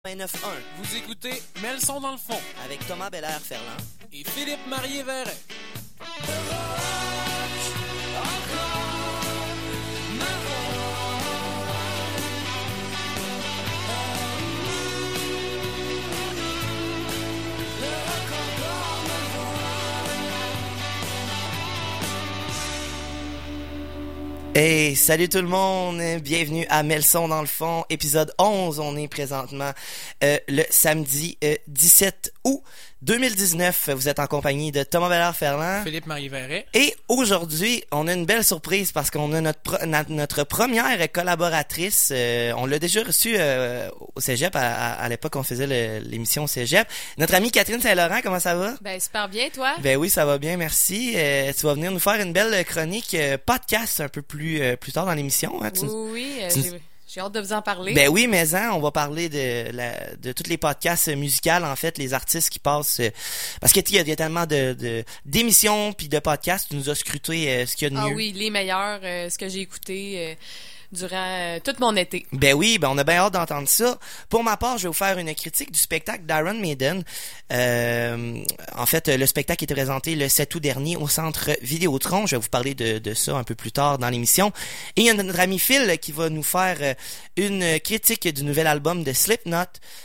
29.1 Vous écoutez Mets le son dans le fond avec Thomas Belair-Ferland et Philippe Marié-Verret. Hey, salut tout le monde, bienvenue à Mets le son dans le fond, épisode 11. On est présentement le samedi 17 août 2019. Vous êtes en compagnie de Thomas Belair-Ferland, Philippe Marié-Verret. Et aujourd'hui, on a une belle surprise parce qu'on a notre première collaboratrice. On l'a déjà reçue au Cégep, à l'époque on faisait l'émission au Cégep. Notre amie Catherine Saint-Laurent, comment ça va? Ben super bien, toi? Ben oui, ça va bien, merci. Tu vas venir nous faire une belle chronique podcast un peu plus tard dans l'émission. Hein? Oui, j'ai hâte de vous en parler. Ben oui, mais on va parler de tous les podcasts musicaux, en fait, les artistes qui passent parce qu'il y a tellement d'émissions puis de podcasts. Tu nous as scruté ce qu'il y a de mieux. Ah oui, les meilleurs, ce que j'ai écouté durant tout mon été. Ben oui, on a bien hâte d'entendre ça. Pour ma part, je vais vous faire une critique du spectacle d'Iron Maiden. En fait, le spectacle était présenté le 7 août dernier au Centre Vidéotron. Je vais vous parler de ça un peu plus tard dans l'émission. Et il y a notre ami Phil qui va nous faire une critique du nouvel album de Slipknot.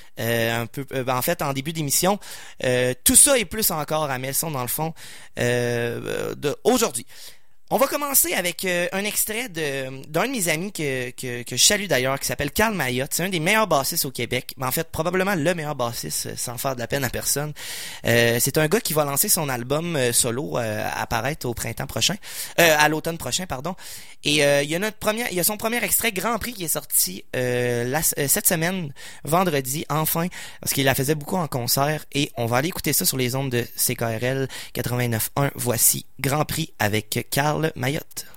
En fait, en début d'émission. Tout ça et plus encore à Mets le son dans le fond aujourd'hui. On va commencer avec un extrait d'un de mes amis que je salue d'ailleurs, qui s'appelle Carl Mayotte. C'est un des meilleurs bassistes au Québec, mais en fait probablement le meilleur bassiste sans faire de la peine à personne. C'est un gars qui va lancer son album solo apparaître au printemps prochain, à l'automne prochain, pardon. Et il y a son premier extrait Grand Prix qui est sorti cette semaine, vendredi, enfin, parce qu'il la faisait beaucoup en concert. Et on va aller écouter ça sur les ondes de CKRL 89.1. Voici Grand Prix avec Carl Mayotte.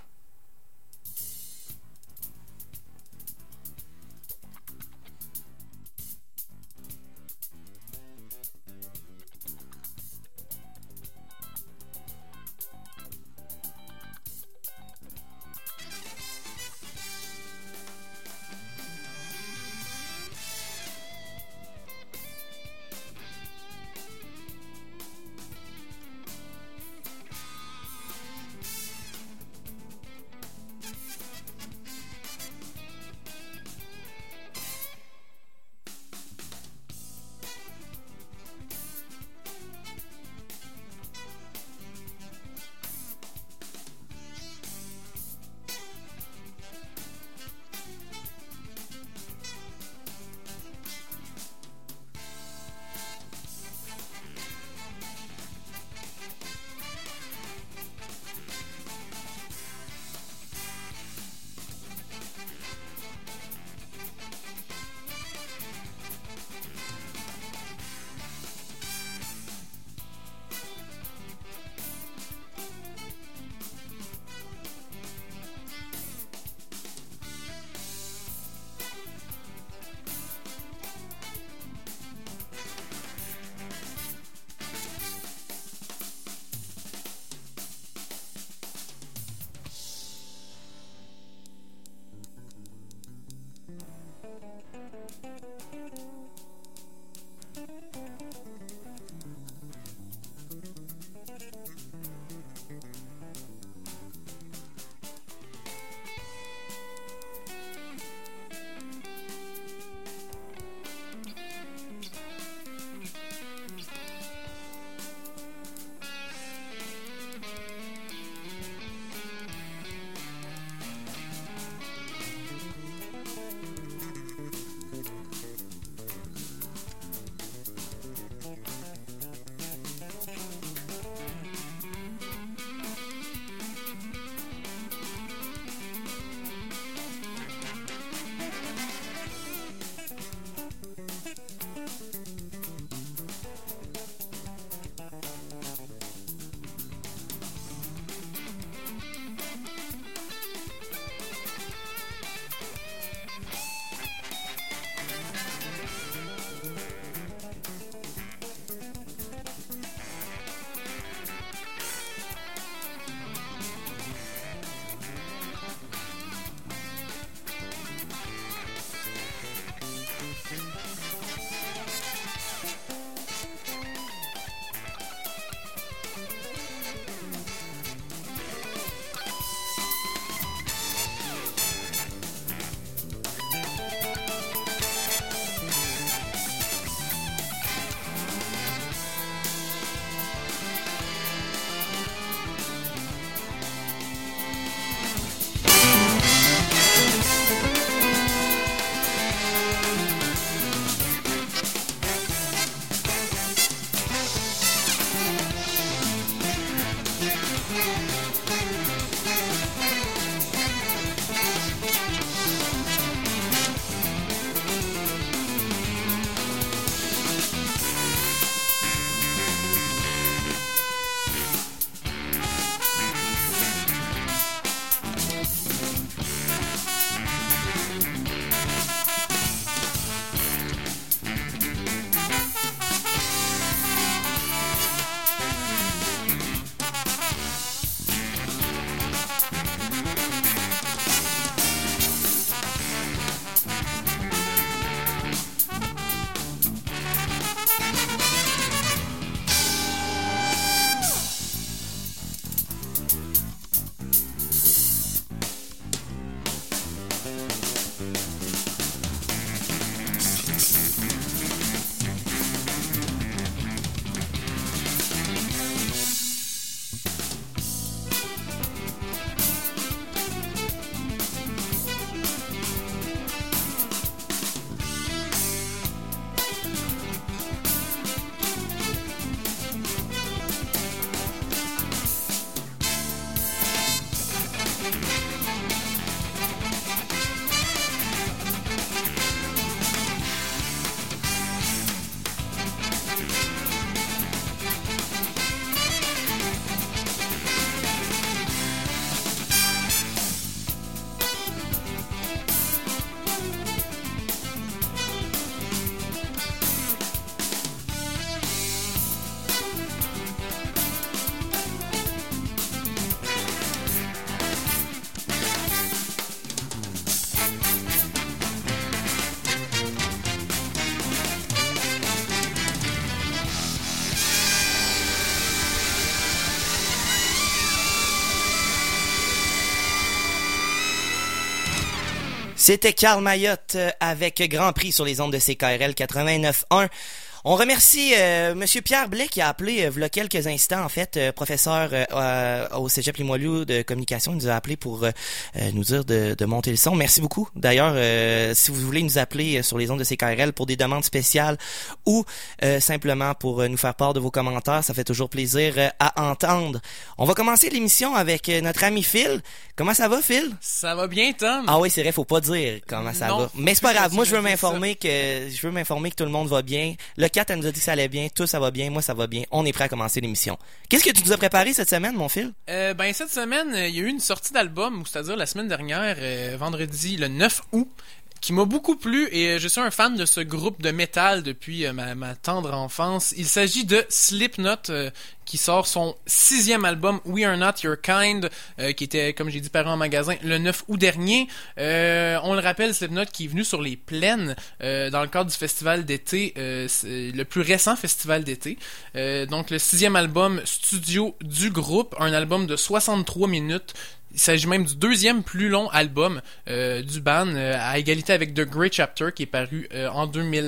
C'était Karl Mayotte avec Grand Prix sur les ondes de CKRL 89.1. On remercie Monsieur Pierre Blais qui a appelé v'là quelques instants, en fait, professeur au Cégep Limoilou de communication. Il nous a appelé pour nous dire de monter le son. Merci beaucoup. D'ailleurs, si vous voulez nous appeler sur les ondes de CKRL pour des demandes spéciales ou simplement pour nous faire part de vos commentaires, ça fait toujours plaisir à entendre. On va commencer l'émission avec notre ami Phil. Comment ça va, Phil? Ça va bien, Tom? Ah oui, c'est vrai, faut pas dire comment ça va. Mais c'est pas grave. Moi, je veux m'informer que tout le monde va bien. Le 4, elle nous a dit que ça allait bien. Tout ça va bien. Moi, ça va bien. On est prêt à commencer l'émission. Qu'est-ce que tu nous as préparé cette semaine, mon Phil? Cette semaine, il y a eu une sortie d'album, c'est-à-dire la semaine dernière, vendredi le 9 août, qui m'a beaucoup plu et je suis un fan de ce groupe de métal depuis ma tendre enfance. Il s'agit de Slipknot, qui sort son 6e album We Are Not Your Kind, qui était, comme j'ai dit, paru en magasin le 9 août dernier. On le rappelle, Slipknot qui est venu sur les plaines dans le cadre du festival d'été, le plus récent festival d'été. Donc le 6e album studio du groupe, un album de 63 minutes. Il s'agit même du 2e plus long album du band, à égalité avec The Great Chapter, qui est paru en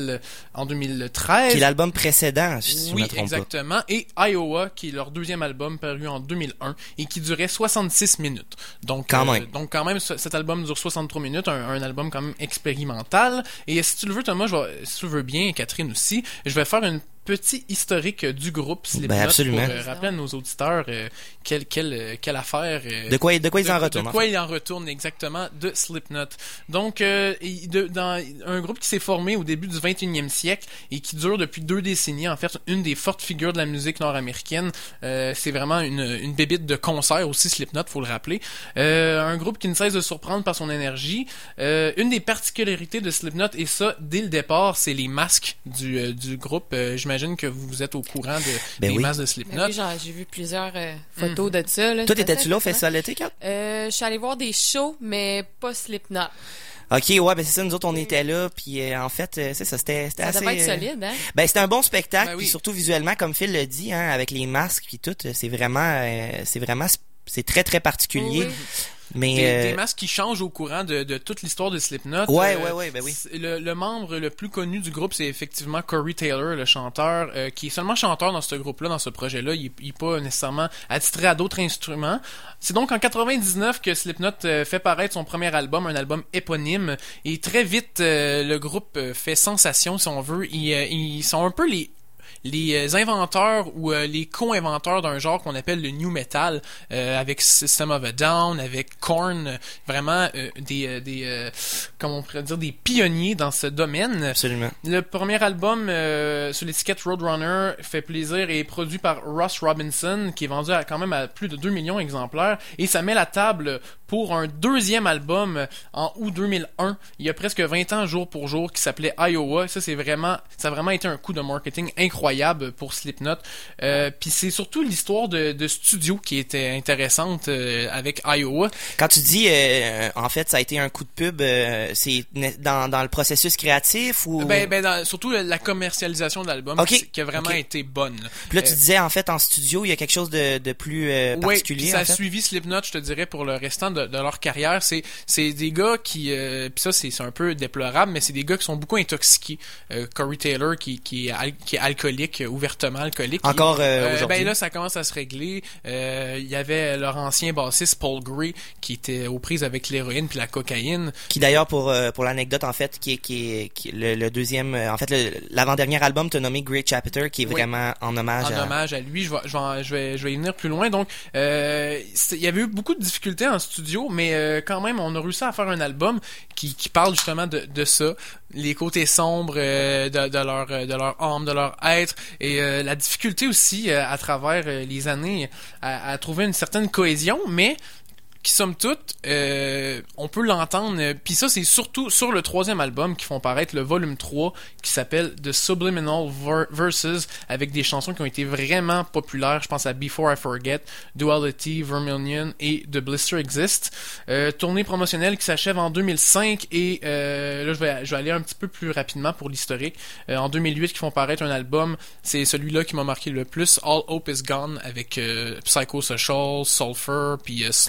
2013. Qui est l'album précédent, si je me trompe pas. Oui, exactement. Et Iowa, qui est leur 2e album paru en 2001 et qui durait 66 minutes. Donc quand même, cet album dure 63 minutes, un album quand même expérimental. Et si tu le veux, Thomas, si tu le veux bien, Catherine aussi, je vais faire une petit historique du groupe Slipknot pour rappeler à nos auditeurs quelle affaire de quoi ils en retournent. De quoi ils en retournent exactement de Slipknot. Donc dans un groupe qui s'est formé au début du 21e siècle et qui dure depuis 2 décennies, en fait, une des fortes figures de la musique nord-américaine. C'est vraiment une bébite de concert aussi, Slipknot, faut le rappeler. Un groupe qui ne cesse de surprendre par son énergie. Une des particularités de Slipknot, et ça dès le départ, c'est les masques du groupe. J'imagine que vous êtes au courant des masques de Slipknot. Oui, j'ai vu plusieurs photos de ça. Là, toi, t'étais-tu là au festival d'été, Kat? Je suis allée voir des shows, mais pas Slipknot. Ok, ouais, c'est ça, nous autres, on était là, puis en fait, c'est ça, c'était assez... Ça devait être solide, hein? C'était un bon spectacle, puis surtout visuellement, comme Phil le dit, hein, avec les masques puis tout, c'est très, très particulier. Oui. Mais des masques qui changent au courant de toute l'histoire de Slipknot. Oui. Le membre le plus connu du groupe, c'est effectivement Corey Taylor, le chanteur, qui est seulement chanteur dans ce groupe-là, dans ce projet-là. Il est pas nécessairement attitré à d'autres instruments. C'est donc en 99 que Slipknot fait paraître son premier album, un album éponyme. Et très vite, le groupe fait sensation, si on veut. Ils sont un peu les inventeurs ou les co-inventeurs d'un genre qu'on appelle le new metal, avec System of a Down, avec Korn, vraiment comment on pourrait dire, des pionniers dans ce domaine. Absolument. Le premier album sur l'étiquette Roadrunner fait plaisir et est produit par Ross Robinson, qui est vendu quand même à plus de 2 millions d'exemplaires, et ça met la table pour un 2e album en août 2001, il y a presque 20 ans jour pour jour, qui s'appelait Iowa. Ça a vraiment été un coup de marketing incroyable pour Slipknot. Puis c'est surtout l'histoire de studio qui était intéressante avec Iowa. Quand tu dis, en fait, ça a été un coup de pub, c'est dans le processus créatif ou... surtout la commercialisation de l'album qui a vraiment été bonne. Puis là, tu disais, en fait, en studio, il y a quelque chose de plus particulier. Oui, ça a suivi Slipknot, je te dirais, pour le restant de leur carrière. C'est des gars qui... puis ça, c'est un peu déplorable, mais c'est des gars qui sont beaucoup intoxiqués. Corey Taylor, qui est alcoolique, ouvertement alcoolique. Encore aujourd'hui. Là, ça commence à se régler. Il y avait leur ancien bassiste, Paul Gray, qui était aux prises avec l'héroïne puis la cocaïne. Qui d'ailleurs, pour l'anecdote, en fait, qui est le deuxième... en fait, l'avant-dernier album, t'as nommé Great Chapter, qui est vraiment en hommage à lui. Je vais y venir plus loin. Donc, il y avait eu beaucoup de difficultés en studio, mais quand même, on a réussi à faire un album qui parle justement de ça, les côtés sombres de leur âme, de leur être, et la difficulté aussi à travers les années à trouver une certaine cohésion, mais qui somme toute, on peut l'entendre, puis ça c'est surtout sur le 3e album qu'ils font paraître le volume 3 qui s'appelle The Subliminal Verses, avec des chansons qui ont été vraiment populaires. Je pense à Before I Forget, Duality, Vermilion et The Blister Exist. Tournée promotionnelle qui s'achève en 2005 et là je vais aller un petit peu plus rapidement pour l'historique. En 2008 qu'ils font paraître un album, c'est celui-là qui m'a marqué le plus, All Hope Is Gone, avec Psychosocial, Sulfur puis Snuff.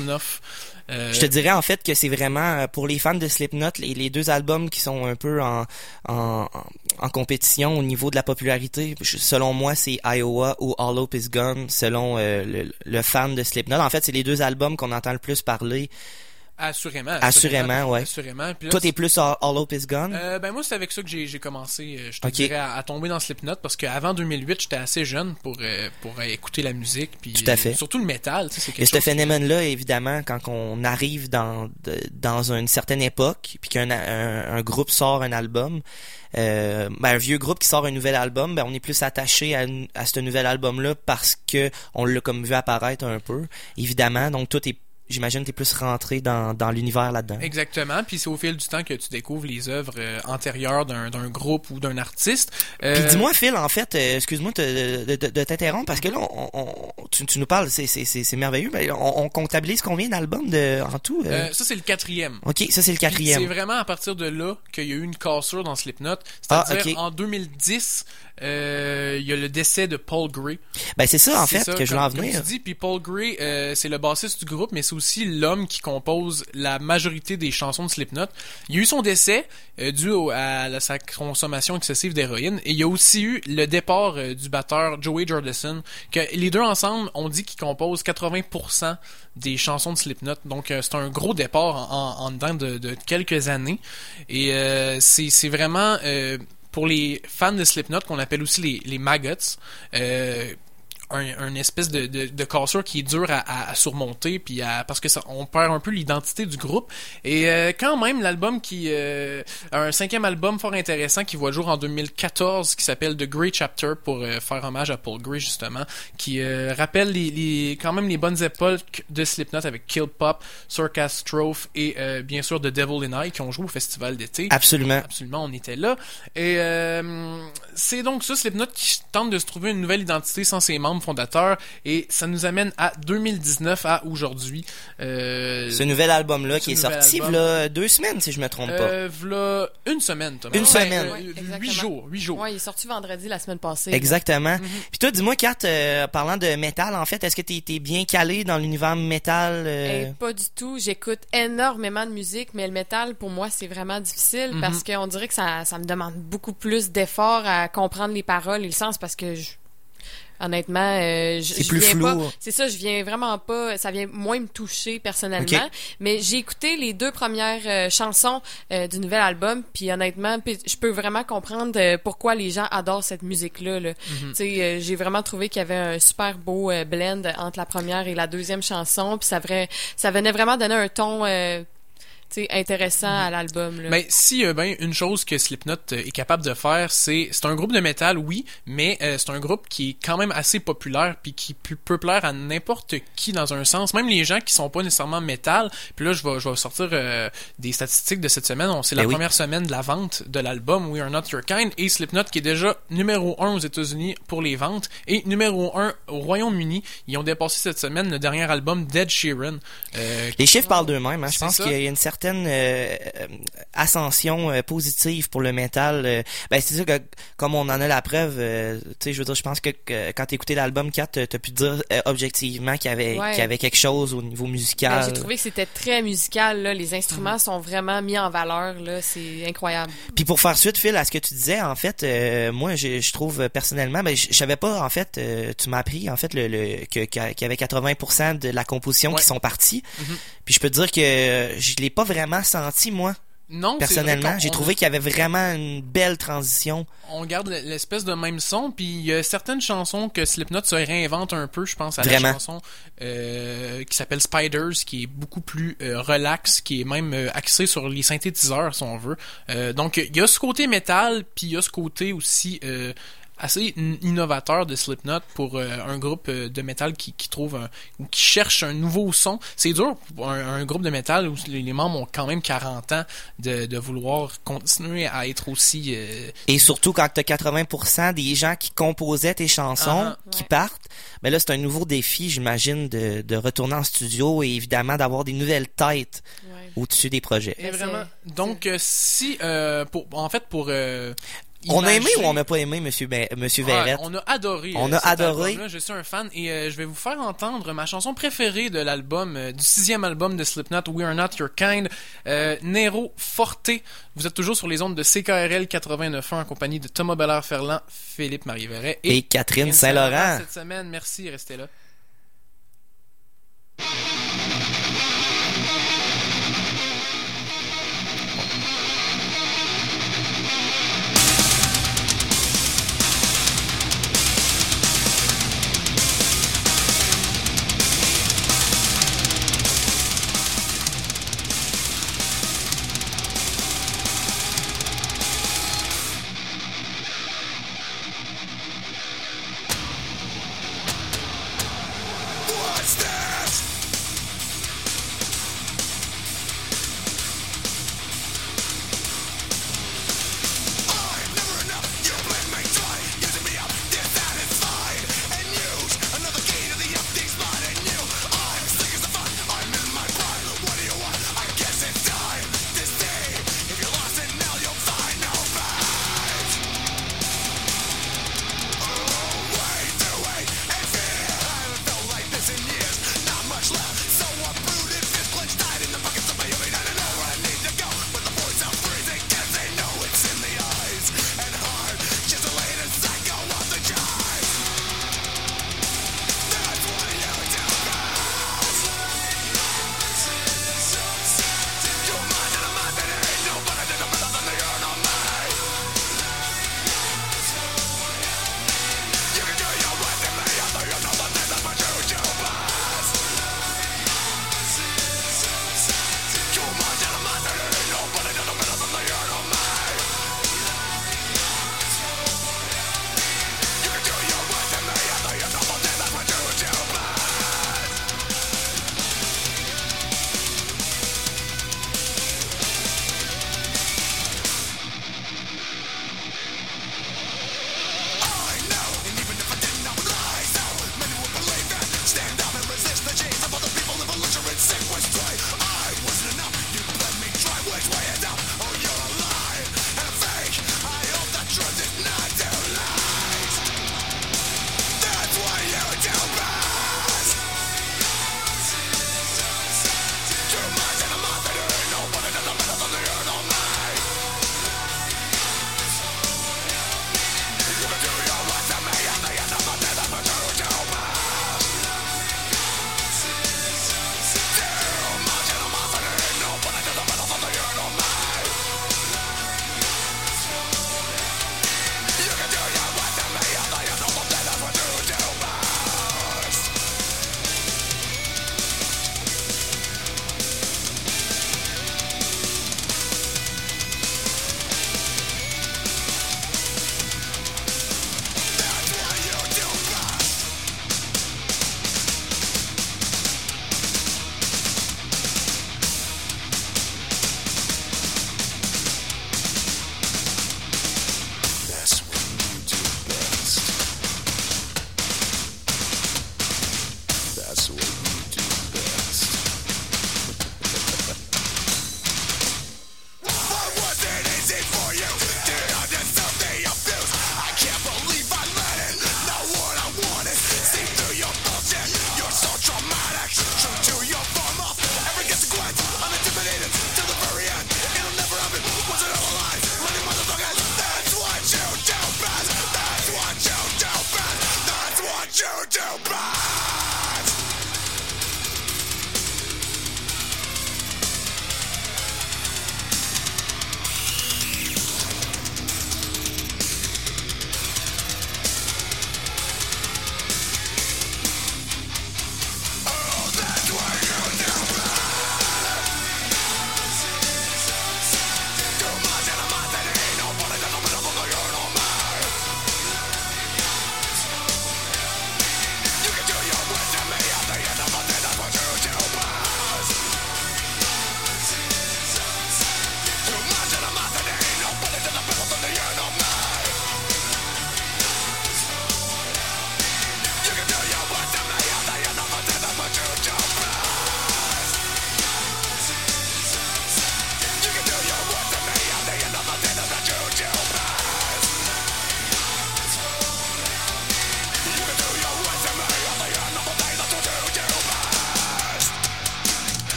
Je te dirais en fait que c'est vraiment pour les fans de Slipknot, les deux albums qui sont un peu en compétition au niveau de la popularité. Selon moi, c'est Iowa ou All Hope Is Gone, selon le fan de Slipknot. En fait, c'est les deux albums qu'on entend le plus parler. Assurément, ouais. Assurément. Puis là, toi, t'es plus All Hope Is Gone? Ben moi, c'est avec ça que j'ai commencé, je te dirais, à tomber dans Slipknot, parce qu'avant 2008, j'étais assez jeune pour écouter la musique, puis tout à fait. Surtout le métal. C'est quelque et chose ce phénomène-là, évidemment, quand on arrive dans une certaine époque, puis qu'un groupe sort un album, un vieux groupe qui sort un nouvel album, on est plus attaché à ce nouvel album-là parce que on l'a comme vu apparaître un peu, évidemment. Donc tout est j'imagine t'es plus rentré dans l'univers là-dedans. Exactement, puis c'est au fil du temps que tu découvres les œuvres antérieures d'un groupe ou d'un artiste. Puis dis-moi Phil, en fait, excuse-moi de t'interrompre parce que là tu nous parles, c'est merveilleux, mais on comptabilise combien d'albums en tout? Ça c'est le 4e. OK, ça c'est le 4e. Puis c'est vraiment à partir de là qu'il y a eu une cassure dans Slipknot, c'est-à-dire en 2010 il y a le décès de Paul Gray. Ben c'est ça en fait que je voulais en venir. Comme tu dis, puis Paul Gray c'est le bassiste du groupe, mais c'est aussi l'homme qui compose la majorité des chansons de Slipknot. Il y a eu son décès dû à sa consommation excessive d'héroïne, et il y a aussi eu le départ du batteur Joey Jordison, que les deux ensemble ont dit qu'ils composent 80% des chansons de Slipknot. Donc c'est un gros départ en dedans de quelques années, et c'est vraiment pour les fans de Slipknot qu'on appelle aussi les maggots, un espèce de cassure qui est dur à surmonter, puis parce que on perd un peu l'identité du groupe. Et quand même, l'album un 5e album fort intéressant qui voit le jour en 2014, qui s'appelle The Grey Chapter, pour faire hommage à Paul Gray justement, qui rappelle quand même les bonnes époques de Slipknot avec Kill Pop, Circastrophe et bien sûr The Devil in I, qui ont joué au festival d'été. Absolument, on était là. Et c'est donc ça, Slipknot qui tente de se trouver une nouvelle identité sans ses membres fondateur, et ça nous amène à 2019, à aujourd'hui. Ce nouvel album-là qui est sorti v'là 2 semaines, si je me trompe pas. V'là une semaine, Thomas. Une semaine. 8 jours. Ouais, il est sorti vendredi la semaine passée. Exactement. Puis toi, dis-moi, Kat, parlant de métal, en fait, est-ce que t'es bien calé dans l'univers métal? Pas du tout. J'écoute énormément de musique, mais le métal, pour moi, c'est vraiment difficile parce qu'on dirait que ça me demande beaucoup plus d'efforts à comprendre les paroles et le sens, parce que honnêtement, c'est plus flou. C'est ça, je viens vraiment pas, ça vient moins me toucher personnellement. Okay. Mais j'ai écouté les 2 premières chansons du nouvel album, puis honnêtement, je peux vraiment comprendre pourquoi les gens adorent cette musique-là. Là. Tu sais, j'ai vraiment trouvé qu'il y avait un super beau blend entre la première et la 2e chanson, puis ça venait vraiment donner un ton intéressant à l'album. Là. Mais si une chose que Slipknot est capable de faire, c'est un groupe de métal, oui, mais c'est un groupe qui est quand même assez populaire, puis qui peut plaire à n'importe qui dans un sens, même les gens qui sont pas nécessairement métal. Puis là, je vais sortir des statistiques de cette semaine. C'est la première semaine de la vente de l'album We Are Not Your Kind, et Slipknot qui est déjà numéro 1 aux États-Unis pour les ventes et numéro 1 au Royaume-Uni. Ils ont dépassé cette semaine le dernier album Dead Sheeran. Les chiffres parlent d'eux-mêmes. Je pense qu'il y a une certaine ascension positive pour le métal. C'est sûr que comme on en a la preuve, je veux dire, je pense que quand t'as écouté l'album 4, t'as pu dire objectivement qu'il y avait quelque chose au niveau musical. J'ai trouvé que c'était très musical, là. Les instruments sont vraiment mis en valeur, là. C'est incroyable. Puis pour faire suite, Phil, à ce que tu disais, en fait, moi je trouve personnellement, je savais pas, en fait, tu m'as appris en fait qu'il y avait 80% de la composition qui sont partis. Puis je peux te dire que je l'ai pas vraiment senti, moi. Non, personnellement, j'ai trouvé qu'il y avait vraiment une belle transition. On garde l'espèce de même son, puis il y a certaines chansons que Slipknot se réinvente un peu, je pense à la chanson qui s'appelle Spiders, qui est beaucoup plus relax, qui est même axée sur les synthétiseurs, si on veut. Donc il y a ce côté métal, puis il y a ce côté aussi assez innovateur de Slipknot pour un groupe de métal qui trouve ou qui cherche un nouveau son. C'est dur pour un groupe de métal où les membres ont quand même 40 ans de vouloir continuer à être aussi... Et surtout quand t'as 80% des gens qui composaient tes chansons qui partent, mais là c'est un nouveau défi, j'imagine, de retourner en studio et évidemment d'avoir des nouvelles têtes au-dessus des projets. Et vraiment. Donc si pour On a aimé imagé. ou on n'a pas aimé, Monsieur Verrette? On a adoré. On a cet adoré. album-là. Je suis un fan et je vais vous faire entendre ma chanson préférée de l'album, du 6e album de Slipknot, We Are Not Your Kind, Nero Forte. Vous êtes toujours sur les ondes de CKRL 89.1 en compagnie de Thomas Bellard-Ferland, Philippe Marie-Verret Et Catherine Saint-Laurent. Cette semaine, merci, restez là.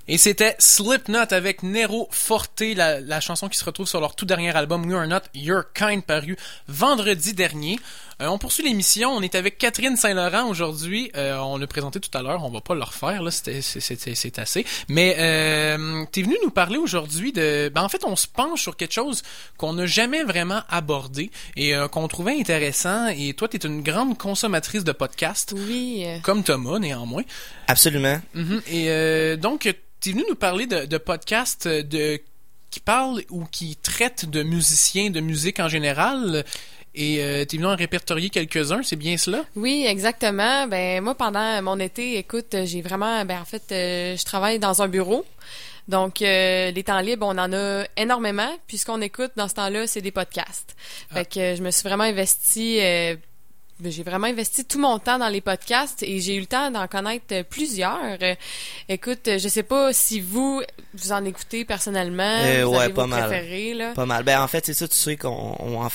Et c'était Slipknot avec Nero Forte, la chanson qui se retrouve sur leur tout dernier album We Are Not Your Kind, paru vendredi dernier. On poursuit l'émission, on est avec Catherine Saint-Laurent aujourd'hui. On l'a présenté tout à l'heure, on va pas le refaire, là, c'est assez. Mais t'es venu nous parler aujourd'hui de... en fait, on se penche sur quelque chose qu'on n'a jamais vraiment abordé et qu'on trouvait intéressant. Et toi, t'es une grande consommatrice de podcasts. Oui. Comme Thomas, néanmoins. Absolument. Et donc, t'es venu nous parler de podcasts qui parlent ou qui traitent de musiciens, de musique en général. Et t'es venu en répertorier quelques-uns, c'est bien cela? Oui, exactement. Moi, pendant mon été, écoute, j'ai vraiment... en fait, je travaille dans un bureau. Donc, les temps libres, on en a énormément. Puis, ce qu'on écoute dans ce temps-là, c'est des podcasts. Fait que je me suis vraiment investie... j'ai vraiment investi tout mon temps dans les podcasts et j'ai eu le temps d'en connaître plusieurs. Écoute, je sais pas si vous en écoutez personnellement. Vous avez vos préférés, là. Pas mal. En fait, c'est ça, tu sais qu'on on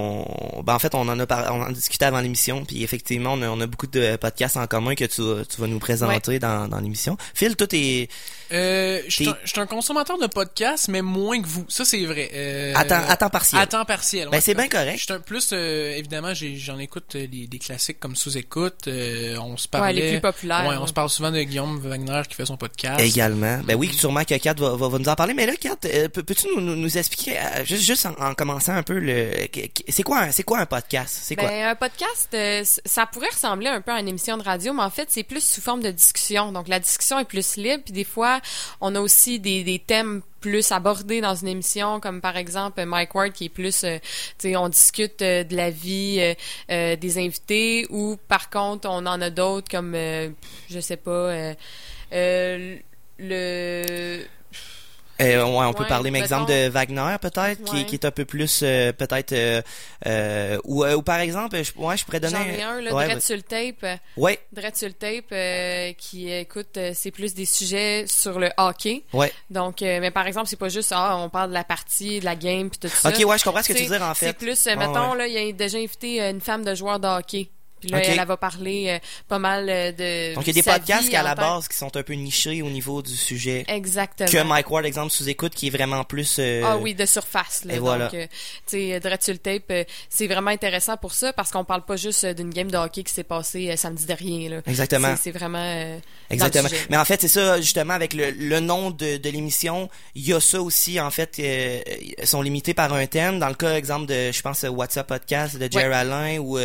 en discutait avant l'émission, puis effectivement, on a beaucoup de podcasts en commun que tu vas nous présenter dans l'émission. Phil, toi, je suis un consommateur de podcasts, mais moins que vous. Ça, c'est vrai. À temps partiel. À temps partiel. C'est bien correct. Je suis un plus, évidemment, j'en écoute des classiques comme Sous-écoute. On se parlait. Les plus populaires. Ouais, on se parle souvent de Guillaume Wagner qui fait son podcast. Également. Oui, sûrement que Kat va nous en parler. Mais là, Kat, peux-tu nous expliquer, juste en commençant un peu c'est quoi un podcast? C'est quoi? Un podcast, ça pourrait ressembler un peu à une émission de radio, mais en fait, c'est plus sous forme de discussion. Donc, la discussion est plus libre, puis des fois, on a aussi des thèmes plus abordés dans une émission, comme par exemple Mike Ward qui est plus, on discute de la vie des invités, ou par contre, on en a d'autres comme, je sais pas, on peut parler, par exemple, de Wagner, peut-être, qui est un peu plus, peut-être, ou par exemple, je pourrais donner... J'en ai un, là, Drette sur le tape. Ouais. Drette sur le tape, qui, écoute, c'est plus des sujets sur le hockey. Ouais. Donc, mais par exemple, c'est pas juste, on parle de la partie, de la game, puis tout ça. Ok, ouais, je comprends ce que tu veux dire, en fait. C'est plus, mettons, là, il y a déjà invité une femme de joueur de hockey. Puis là, elle va parler pas mal de... Donc, il y a des podcasts qui, à la base, qui sont un peu nichés au niveau du sujet. Exactement. Que Mike Ward, exemple, Sous-écoute, qui est vraiment plus... Ah oui, de surface. Là. Et voilà. Donc, tu sais, Drette sur le tape, c'est vraiment intéressant pour ça, parce qu'on parle pas juste d'une game de hockey qui s'est passée samedi dernier. Là. Exactement. C'est vraiment... Exactement. Mais en fait, c'est ça, justement, avec le nom de l'émission, il y a ça aussi, en fait, sont limités par un thème. Dans le cas, exemple, de, je pense, WhatsApp Podcast de Jerry Alain, ou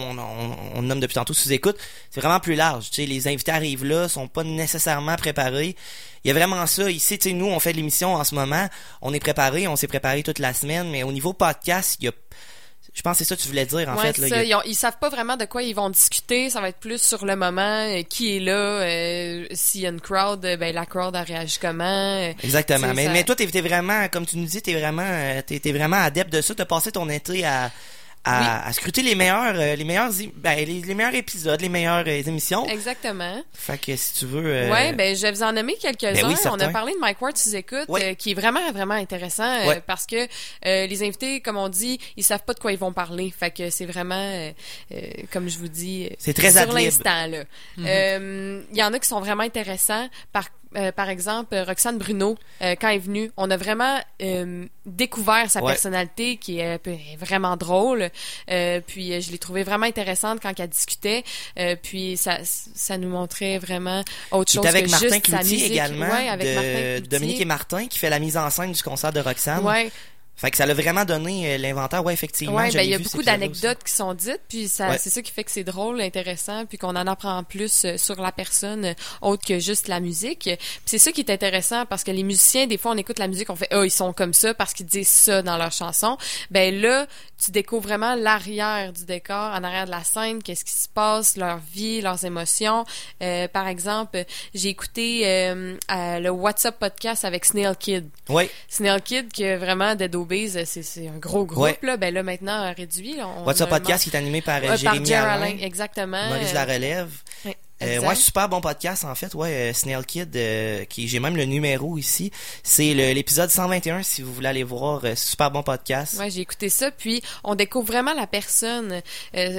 on nomme depuis tantôt Sous-écoute, c'est vraiment plus large. Tu sais, les invités arrivent là, sont pas nécessairement préparés. Il y a vraiment ça. Ici, tu sais, nous, on fait l'émission en ce moment, on est préparé, on s'est préparé toute la semaine, mais au niveau podcast, il y a... Je pense que c'est ça que tu voulais dire, en fait. Là, ils savent pas vraiment de quoi ils vont discuter. Ça va être plus sur le moment, qui est là, s'il y a une crowd, la crowd a réagi comment. Exactement. Mais toi, t'es vraiment, comme tu nous dis, t'es vraiment adepte de ça. T'as passé ton été à scruter les meilleurs épisodes, les meilleures émissions. Exactement. Fait que si tu veux... je vais vous en nommer quelques-uns. Oui, on a parlé de Mike Ward Sous-écoute, qui est vraiment, vraiment intéressant, parce que les invités, comme on dit, ils savent pas de quoi ils vont parler. Fait que c'est vraiment, comme je vous dis, c'est très sur l'instant, là. Il y en a qui sont vraiment intéressants. Par exemple, Roxane Bruno, quand elle est venue, on a vraiment découvert sa personnalité qui est vraiment drôle. Puis je l'ai trouvée vraiment intéressante quand elle discutait. Puis ça nous montrait vraiment autre chose avec que Martin juste Cloutier sa musique. également, avec Martin Cloutier. Dominique et Martin qui fait la mise en scène du concert de Roxane. Ouais. Fait que ça l'a vraiment donné l'inventaire, effectivement. Ouais, il y a beaucoup d'anecdotes qui sont dites, puis c'est ça qui fait que c'est drôle, intéressant, puis qu'on en apprend plus sur la personne, autre que juste la musique. Puis c'est ça qui est intéressant, parce que les musiciens, des fois, on écoute la musique, on fait « ils sont comme ça parce qu'ils disent ça dans leurs chansons ». Là, tu découvres vraiment l'arrière du décor, en arrière de la scène, qu'est-ce qui se passe, leur vie, leurs émotions. Par exemple, j'ai écouté le WhatsApp Podcast avec Snail Kid. Oui. Snail Kid, qui est vraiment Dead Obese, c'est un gros groupe, là. Là, maintenant, réduit. WhatsApp Podcast qui est animé par Jérémy Alain. Exactement. Maurice Larelève. Ouais, super bon podcast, en fait. Snail Kid, j'ai même le numéro ici. C'est l'épisode 121, si vous voulez aller voir. Super bon podcast. Ouais, j'ai écouté ça, puis on découvre vraiment la personne.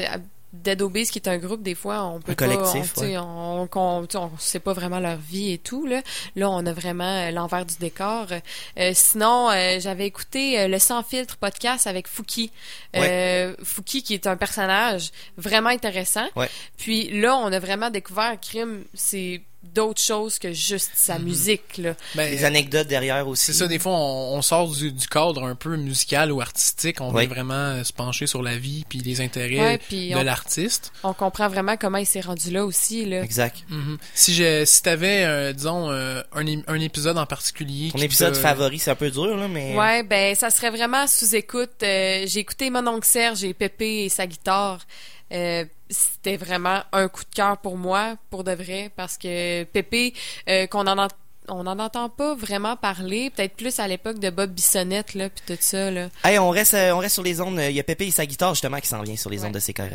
Dead Obeez, qui est un groupe, des fois, on peut un collectif, on sait pas vraiment leur vie et tout, là. Là, on a vraiment l'envers du décor. Sinon, j'avais écouté le Sans Filtre podcast avec Fouki. Fouki, qui est un personnage vraiment intéressant. Ouais. Puis là, on a vraiment découvert Crime, c'est d'autres choses que juste sa musique, là. Les anecdotes derrière aussi. C'est ça, des fois, on sort du cadre un peu musical ou artistique. On vient vraiment se pencher sur la vie puis les intérêts de l'artiste. On comprend vraiment comment il s'est rendu là aussi, là. Exact. Si t'avais, disons, un épisode en particulier... Ton épisode favori, c'est un peu dur, là, mais... Ouais, ben, ça serait vraiment sous-écoute. J'ai écouté mon oncle Serge et Pépé et sa guitare. C'était vraiment un coup de cœur pour moi, pour de vrai, parce que Pépé, on n'en entend pas vraiment parler, peut-être plus à l'époque de Bob Bissonnette, là, puis tout ça, là. Hey, on reste sur les ondes. Il y a Pépé et sa guitare, justement, qui s'en vient sur les ondes de CKRL.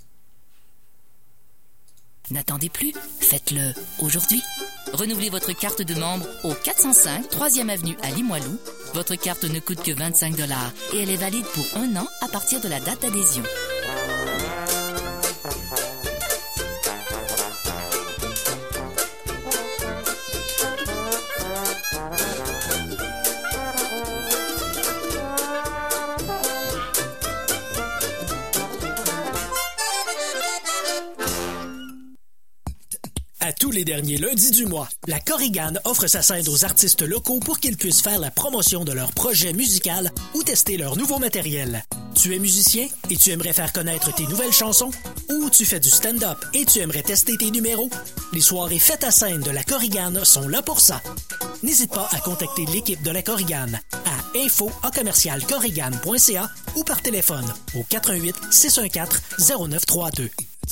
N'attendez plus, faites-le aujourd'hui. Renouvelez votre carte de membre au 405 3e Avenue à Limoilou. Votre carte ne coûte que 25 $ et elle est valide pour 1 an à partir de la date d'adhésion. À tous les derniers lundis du mois, la Korigane offre sa scène aux artistes locaux pour qu'ils puissent faire la promotion de leur projet musical ou tester leur nouveau matériel. Tu es musicien et tu aimerais faire connaître tes nouvelles chansons? Ou tu fais du stand-up et tu aimerais tester tes numéros? Les soirées fêtes à scène de la Korigane sont là pour ça. N'hésite pas à contacter l'équipe de la Korigane à info@korigane.ca ou par téléphone au 88 614 0932.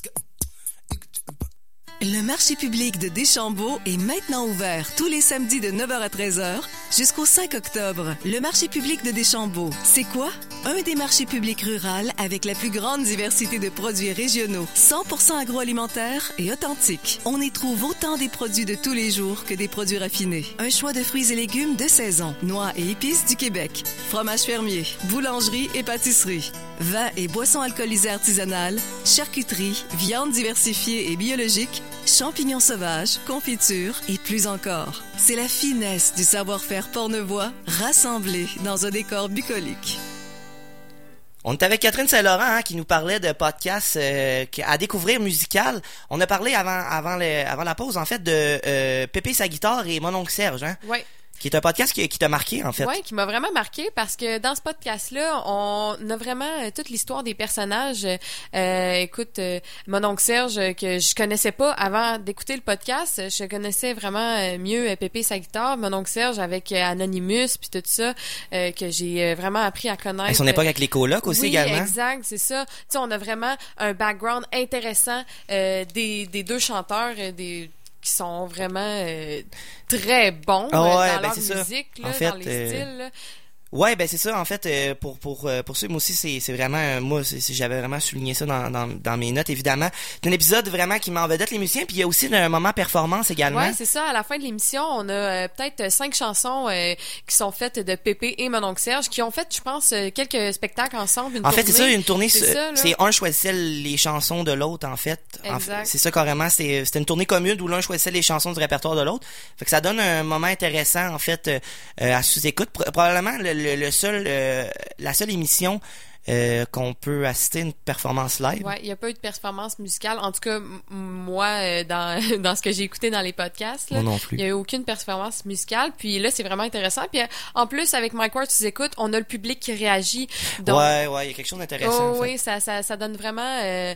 Le marché public de Deschambault est maintenant ouvert tous les samedis de 9h à 13h jusqu'au 5 octobre. Le marché public de Deschambault, c'est quoi? Un des marchés publics ruraux avec la plus grande diversité de produits régionaux, 100% agroalimentaires et authentiques. On y trouve autant des produits de tous les jours que des produits raffinés. Un choix de fruits et légumes de saison, noix et épices du Québec, fromage fermier, boulangerie et pâtisserie, vins et boissons alcoolisées artisanales, charcuterie, viande diversifiée et biologique, champignons sauvages, confitures et plus encore. C'est la finesse du savoir-faire pornevois rassemblé dans un décor bucolique. On est avec Catherine Saint-Laurent qui nous parlait de podcasts à découvrir musical. On a parlé avant la pause en fait de Pépé et sa guitare et Mon oncle Serge, hein? Ouais. Qui est un podcast qui t'a marqué, en fait. Oui, qui m'a vraiment marqué parce que dans ce podcast-là, on a vraiment toute l'histoire des personnages. Écoute, mon oncle Serge, que je connaissais pas avant d'écouter le podcast, je connaissais vraiment mieux Pépé et sa guitare. Mon oncle Serge avec Anonymous puis tout ça, que j'ai vraiment appris à connaître. Et son époque avec les colocs aussi, également. Oui, exact, c'est ça. Tu sais, on a vraiment un background intéressant des deux chanteurs, qui sont vraiment très bons dans leur musique, là, en fait, dans les styles. Là. Ouais, ben c'est ça en fait pour ceux, moi aussi c'est vraiment moi j'avais vraiment souligné ça dans mes notes évidemment. C'est un épisode vraiment qui met en vedette les musiciens, puis il y a aussi un moment performance également. Ouais, c'est ça, à la fin de l'émission, on a peut-être 5 chansons qui sont faites de Pépé et mon oncle Serge qui ont fait je pense quelques spectacles ensemble, une en tournée. fait, c'est ça, une tournée c'est un choisissait les chansons de l'autre en fait. Exact. C'est ça carrément, c'était une tournée commune où l'un choisissait les chansons du répertoire de l'autre. Fait que ça donne un moment intéressant en fait à sous-écoute. Probablement la seule émission qu'on peut assister à une performance live. Ouais, il n'y a pas eu de performance musicale. En tout cas, moi, dans ce que j'ai écouté dans les podcasts, là, moi non plus. Il n'y a eu aucune performance musicale. Puis là, c'est vraiment intéressant. Puis en plus, avec Mike Ward, tu écoutes, on a le public qui réagit. Donc, ouais, il y a quelque chose d'intéressant. Oh, oui, ça donne vraiment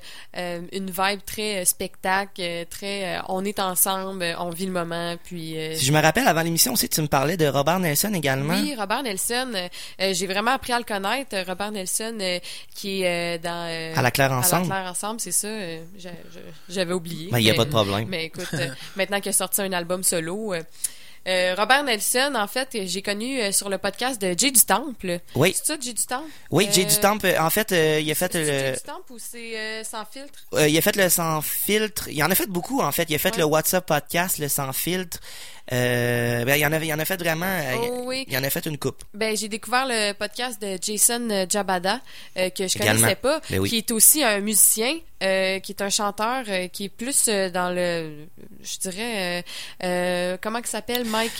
une vibe très spectacle, très on est ensemble, on vit le moment. Puis si je me rappelle, avant l'émission aussi, tu me parlais de Robert Nelson également. Oui, Robert Nelson. J'ai vraiment appris à le connaître. Robert Nelson, qui est dans À la Claire ensemble. À la Claire ensemble, c'est ça. J'avais oublié. Ben, il y a pas de problème. Mais écoute, maintenant qu'il a sorti un album solo, Robert Nelson, en fait, j'ai connu sur le podcast de Jay du Temple. Oui. C'est ça, Jay du Temple? Oui, Jay du Temple. En fait, il a fait le. Jay du Temple ou c'est Sans Filtre? Il a fait le Sans Filtre. Il en a fait beaucoup, en fait. Il a fait le WhatsApp podcast, le Sans Filtre. Ben, il y en a fait vraiment, Oh, oui. il y en a fait une coupe. Ben, j'ai découvert le podcast de Jason Jabada, que je Également. connaissais pas, Ben oui. qui est aussi un musicien, qui est un chanteur, qui est plus dans le, je dirais, comment il s'appelle,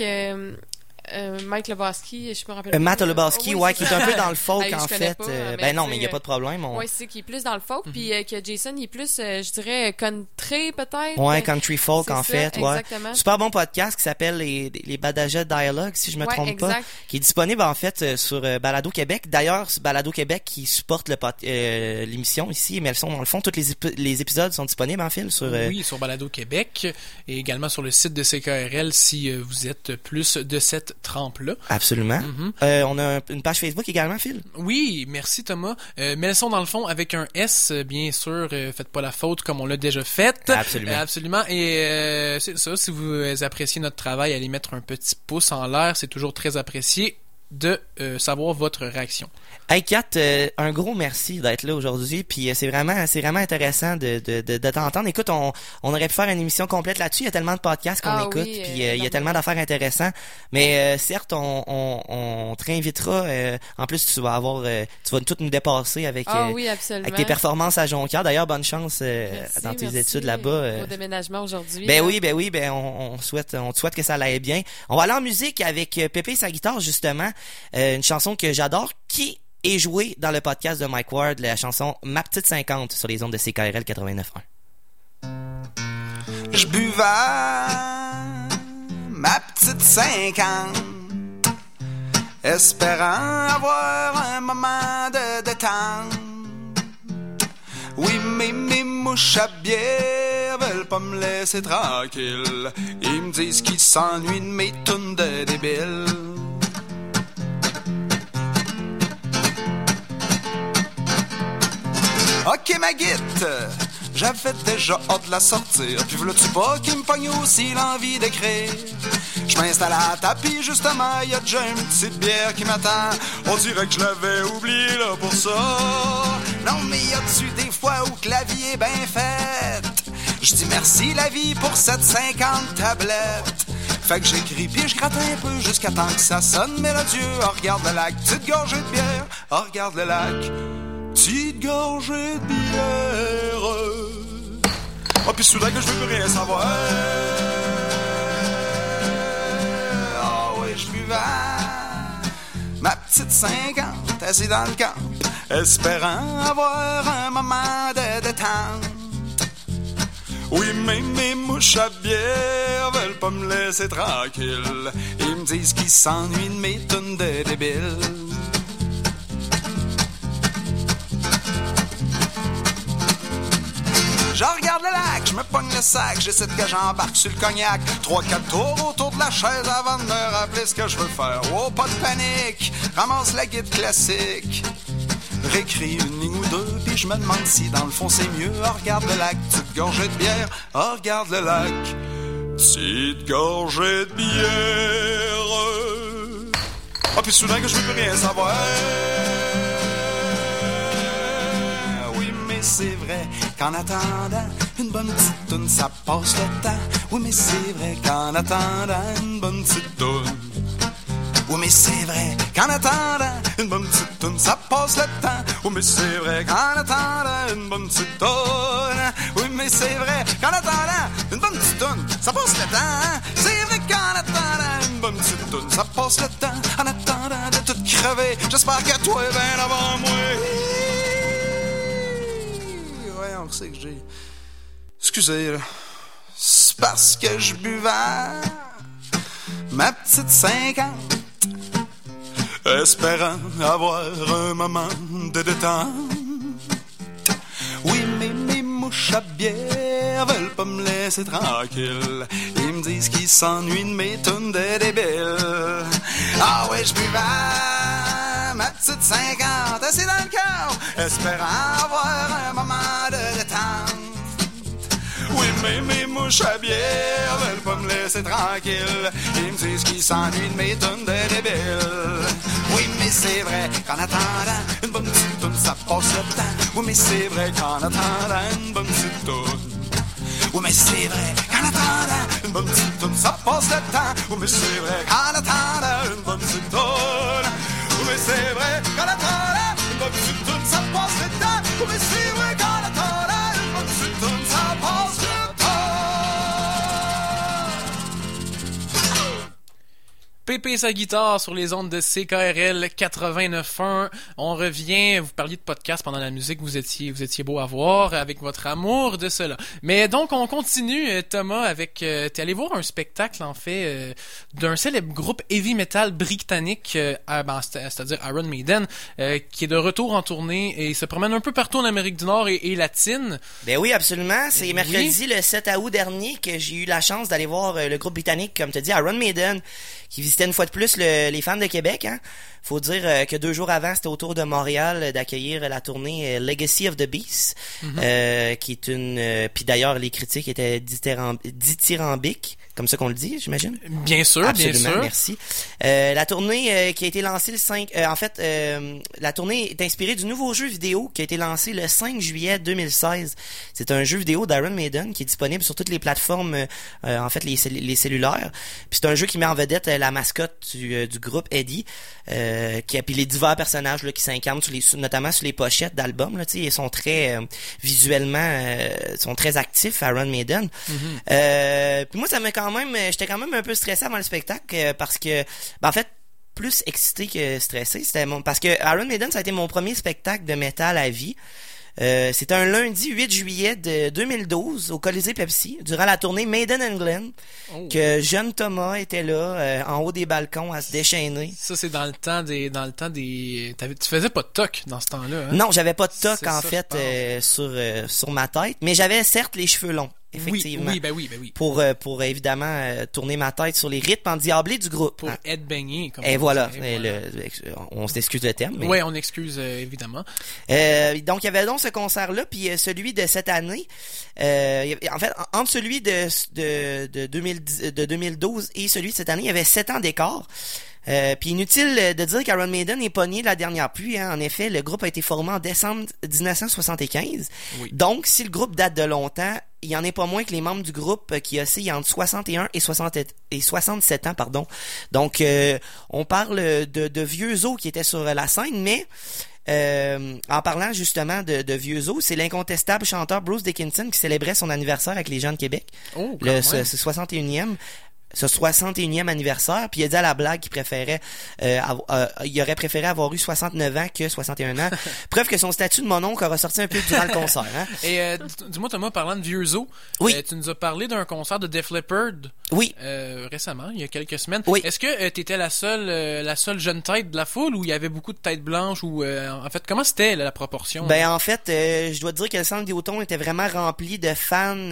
Mike Lebowski, je me rappelle. Matt Lebowski, Oui, ouais, c'est qui est ça. un peu dans le folk, Hey, en je connais fait. pas, Ben non, mais il tu n'y a sais, pas de problème. Ouais, c'est qui est plus dans le folk, puis que Jason, il est plus, je dirais, country, peut-être. Ouais, country folk, C'est en ça, fait, ouais. exactement. Super bon podcast qui s'appelle les Badaja Dialogues, si je me Ouais, trompe pas. exact. Qui est disponible, en fait, sur Balado Québec. D'ailleurs, c'est Balado Québec qui supporte l'émission ici, mais elles sont, dans le fond, tous les épisodes sont disponibles, en fait, sur... Oui, sur Balado Québec et également sur le site de CKRL si vous êtes plus de cette trempe-là. Absolument. On a une page Facebook également, Phil. Oui, merci Thomas. Mets le son dans le fond avec un S, bien sûr. Faites pas la faute comme on l'a déjà fait. Absolument. Absolument. Et c'est ça, si vous appréciez notre travail, allez mettre un petit pouce en l'air. C'est toujours très apprécié de savoir votre réaction. Hey Kat, un gros merci d'être là aujourd'hui, puis c'est vraiment intéressant de t'entendre. Écoute, on aurait pu faire une émission complète là-dessus, il y a tellement de podcasts qu'on écoute, oui, puis il y a tellement d'affaires intéressantes. Mais certes, on te réinvitera. En plus, tu vas tout nous dépasser avec Oui, absolument. avec tes performances à Jonquière. D'ailleurs, bonne chance Merci, dans tes merci. études là-bas. Au déménagement aujourd'hui. Ben là. oui, on te souhaite que ça aille bien. On va aller en musique avec Pépé et sa guitare, justement. Une chanson que j'adore, qui est jouée dans le podcast de Mike Ward, la chanson Ma Petite 50 sur les ondes de CKRL 89.1. Je buvais ma petite 50, espérant avoir un moment de détente. Oui, mais mes mouches à bière veulent pas me laisser tranquille. Ils me disent qu'ils s'ennuient de mes tunes de débiles. Ok, ma guite, j'avais déjà hâte de la sortir. Puis v'là-tu pas qu'il me pogne aussi l'envie d'écrire? Je m'installe à tapis, justement, y a déjà une petite bière qui m'attend. On dirait que je l'avais oublié là pour ça. Non, mais y a-tu des fois où que la vie est bien faite? Je dis merci la vie pour cette 50 tablettes. Fait que j'écris puis je gratte un peu jusqu'à temps que ça sonne mélodieux. Oh, regarde le lac, petite gorgée de bière. Oh, regarde le lac, petite gorgée de bière. Oh, puis soudain que je veux plus rien savoir. Oh, oui, je buvais ma petite 50 assis dans le camp, espérant avoir un moment de détente. Oui, mais mes mouches à bière veulent pas me laisser tranquille. Ils me disent qu'ils s'ennuient de mes tunes de débiles. Je regarde le lac, je me pogne le sac, j'essaie que j'embarque sur le cognac. 3-4 tours autour de la chaise avant de me rappeler ce que je veux faire. Oh, pas de panique, ramasse la guide classique. Récris une ligne ou deux, puis je me demande si dans le fond c'est mieux. Oh, regarde le lac, petite gorgée de bière. Oh, regarde le lac, petite gorgée de bière. Ah, puis soudain que je veux plus rien savoir. Oui, mais c'est vrai qu'en attendant une bonne petite toune, ça passe le temps. Oui, mais c'est vrai qu'en attendant une bonne petite toune. Oui, mais c'est vrai qu'en attendant une bonne petite toune, ça passe le temps. Oui, mais c'est vrai qu'en attendant une bonne petite toune. Oui, mais c'est vrai qu'en attendant une bonne petite toune, ça passe le temps. C'est vrai qu'en attendant une bonne petite toune, ça passe le temps. En attendant de tout crever, j'espère que toi est bien avant moi. Ouais, on le sait que j'ai... Excusez, là. C'est parce que je buvais ma petite 50, espérant avoir un moment de détente. Oui, mais mes mouches à bière veulent pas me laisser tranquille. Ils me disent qu'ils s'ennuient de mes tunes de débiles. Ah ouais, je buvais ma petite 50 assis dans le cœur, espérant avoir un moment de détente. Oui, mais mes mouches à bière veulent pas me laisser tranquille. Ils me disent qu'ils s'ennuient de mes tunes de débiles. Oui, mais c'est vrai qu'en attendant une bonne petite toune, ça passe le temps. Oui, mais c'est vrai qu'en attendant une bonne petite toune. Oui, mais c'est vrai qu'en attendant une bonne petite toune, ça passe le temps. Oh, mais c'est vrai qu'en attendant une bonne petite toune. Oh, mais c'est vrai qu'en attendant une bonne petite toune, ça passe le temps. Oh, mais c'est vrai qu'en attendant une bonne petite toune, ça passe le temps. Pépé sa guitare sur les ondes de CKRL 89.1. On revient, vous parliez de podcast pendant la musique, vous étiez beau à voir avec votre amour de cela. Mais donc, on continue, Thomas, avec... t'es allé voir un spectacle, en fait, d'un célèbre groupe heavy metal britannique, c'est-à-dire Iron Maiden, qui est de retour en tournée et se promène un peu partout en Amérique du Nord et latine. Ben oui, absolument. C'est mercredi, Oui. le 7 août dernier, que j'ai eu la chance d'aller voir le groupe britannique, comme tu as dit, Iron Maiden, qui visitait une fois de plus les fans de Québec. Hein. Faut dire que 2 jours avant, c'était au tour de Montréal d'accueillir la tournée Legacy of the Beast, qui est une... puis d'ailleurs, les critiques étaient dithyrambiques, comme ça qu'on le dit, j'imagine. Bien sûr, Absolument, bien sûr. merci. La tournée qui a été lancée le 5... la tournée est inspirée du nouveau jeu vidéo qui a été lancé le 5 juillet 2016. C'est un jeu vidéo d'Iron Maiden qui est disponible sur toutes les plateformes, en fait, les cellulaires. Puis c'est un jeu qui met en vedette la mascotte du groupe Eddie, qui a puis les divers personnages là, qui s'incarnent notamment sur les pochettes d'albums. Là, ils sont très visuellement sont très actifs, Iron Maiden. Puis moi, j'étais quand même un peu stressé avant le spectacle parce que, en fait, plus excité que stressé. Parce que Iron Maiden, ça a été mon premier spectacle de métal à vie. C'était un lundi 8 juillet de 2012 au Colisée Pepsi, durant la tournée Maiden England, que jeune Thomas était là, en haut des balcons, à se déchaîner. Ça, c'est dans le temps des... Tu faisais pas de toc dans ce temps-là, hein? Non, j'avais pas de toc, C'est en ça, fait, je sur ma tête, mais j'avais certes les cheveux longs. Effectivement. Oui. Pour évidemment tourner ma tête sur les rythmes endiablés du groupe. Pour headbanger, comme Et on voilà, dirait, on s'excuse le terme. Mais... Ouais, on excuse, évidemment. Donc, il y avait donc ce concert-là, puis celui de cette année. En fait, entre celui de 2012 et celui de cette année, il y avait 7 ans d'écart. Puis inutile de dire qu'Iron Maiden est pogné de la dernière pluie. Hein. En effet, le groupe a été formé en décembre 1975. Oui. Donc, si le groupe date de longtemps, il y en est pas moins que les membres du groupe qui oscillent entre 61 et 67 ans, pardon. Donc, on parle de vieux os qui étaient sur la scène, mais en parlant justement de vieux os, c'est l'incontestable chanteur Bruce Dickinson qui célébrait son anniversaire avec les gens de Québec. Oh, ce 61e. Ce 61e anniversaire, puis il a dit à la blague qu'il préférait il aurait préféré avoir eu 69 ans que 61 ans. Preuve que son statut de mononcle a ressorti un peu durant le concert. Hein? Et dis-moi, Thomas, parlant de vieux os, oui. Tu nous as parlé d'un concert de Def Leppard récemment, il y a quelques semaines. Oui. Est-ce que t'étais la seule jeune tête de la foule, ou il y avait beaucoup de têtes blanches, ou en fait, comment c'était la proportion? Ben en fait, je dois te dire que le centre Vidéotron était vraiment rempli de fans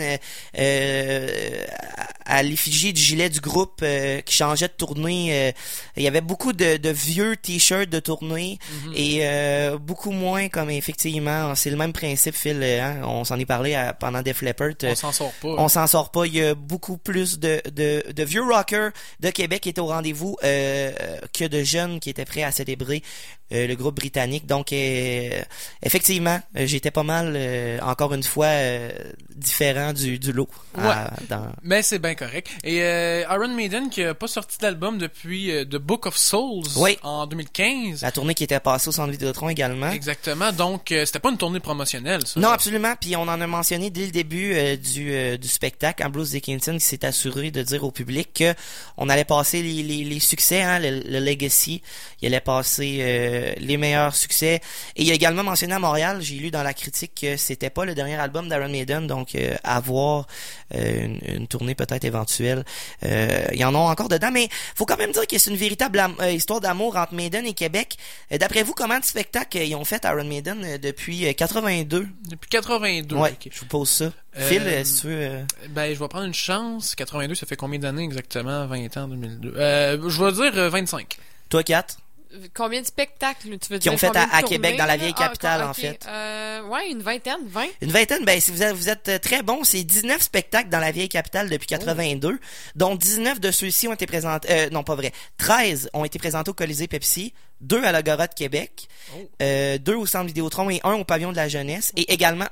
à l'effigie du gilet du groupe qui changeait de tournée. Il y avait beaucoup de vieux t-shirts de tournée et beaucoup moins comme effectivement, c'est le même principe, Phil, hein, on s'en est parlé pendant Def Leppard. On s'en sort pas. On s'en sort pas. Il y a beaucoup plus de vieux rockers de Québec qui étaient au rendez-vous que de jeunes qui étaient prêts à célébrer le groupe britannique. Donc effectivement, j'étais pas mal encore une fois différent du lot. Ouais. Mais c'est bien correct. Et Iron Maiden qui a pas sorti d'album depuis The Book of Souls en 2015. La tournée qui était passée au Centre Vidéotron également. Exactement. Donc c'était pas une tournée promotionnelle, ça. Non, absolument. Puis on en a mentionné dès le début du spectacle, quand Bruce Dickinson qui s'est assuré de dire au public que on allait passer les succès, hein, le Legacy. Il allait passer les meilleurs succès. Et il a également mentionné à Montréal, j'ai lu dans la critique que c'était pas le dernier album d'Iron Maiden, donc à voir une tournée peut-être éventuelle. Il y en a encore dedans, mais faut quand même dire que c'est une véritable histoire d'amour entre Maiden et Québec. D'après vous, comment de spectacles ils ont fait Iron Maiden depuis 82? Depuis 82, ouais, okay. Je vous pose ça. Phil, si tu veux... Ben, je vais prendre une chance. 82, ça fait combien d'années exactement? 20 ans, 2002. Je vais dire 25. Toi, 4? Combien de spectacles tu veux dire? Qui ont fait à Québec, dans la vieille capitale, en fait. Ouais, une vingtaine, 20. Une vingtaine, ben, si vous êtes très bon, c'est 19 spectacles dans la vieille capitale depuis 82, dont 19 de ceux-ci ont été présentés, non, pas vrai, 13 ont été présentés au Colisée Pepsi, 2 à l'Agora de Québec, 2 au Centre Vidéotron et 1 au Pavillon de la Jeunesse, et également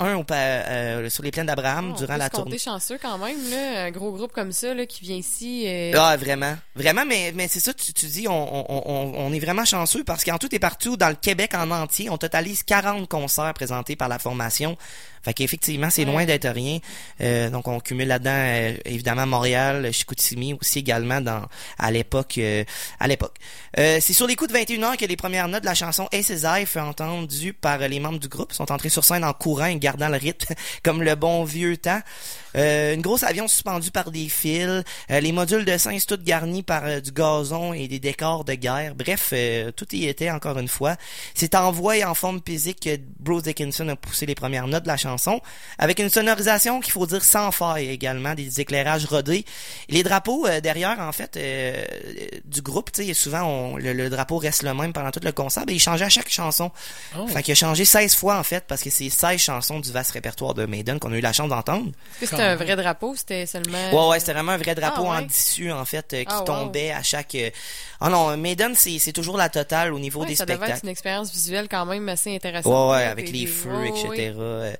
1 sur les plaines d'Abraham durant la tournée. On est chanceux quand même, là, un gros groupe comme ça là, qui vient ici. Ah, vraiment. Vraiment, mais c'est ça, tu dis, on est vraiment chanceux parce qu'en tout et partout, dans le Québec en entier, on totalise 40 concerts présentés par la formation. Fait qu'effectivement, c'est loin d'être rien. Donc, on cumule là-dedans, évidemment, Montréal, Chicoutimi aussi également à l'époque. C'est sur les coups de 21h que les premières notes de la chanson Hey Césaire furent entendues par les membres du groupe. Ils sont entrés sur scène en courant et gardant le rythme, comme le bon vieux temps. Une grosse avion suspendue par des fils, les modules de scène tout garnis par du gazon et des décors de guerre. Bref, tout y était encore une fois. C'est en voix et en forme physique que Bruce Dickinson a poussé les premières notes de la chanson, avec une sonorisation qu'il faut dire sans faille également, des éclairages rodés. Les drapeaux derrière, en fait, du groupe, tu sais, souvent le drapeau reste le même pendant tout le concert, mais il changeait à chaque chanson. Fait qu'il a changé 16 fois en fait, parce que c'est 16 chansons du vaste répertoire de Maiden qu'on a eu la chance d'entendre. C'était un vrai drapeau, c'était seulement... Ouais, c'était vraiment un vrai drapeau en tissu, en fait, qui tombait à chaque... Ah non, Maiden, c'est toujours la totale au niveau des spectacles. Ça devait être une expérience visuelle quand même assez intéressante. Ouais, avec les feux, etc.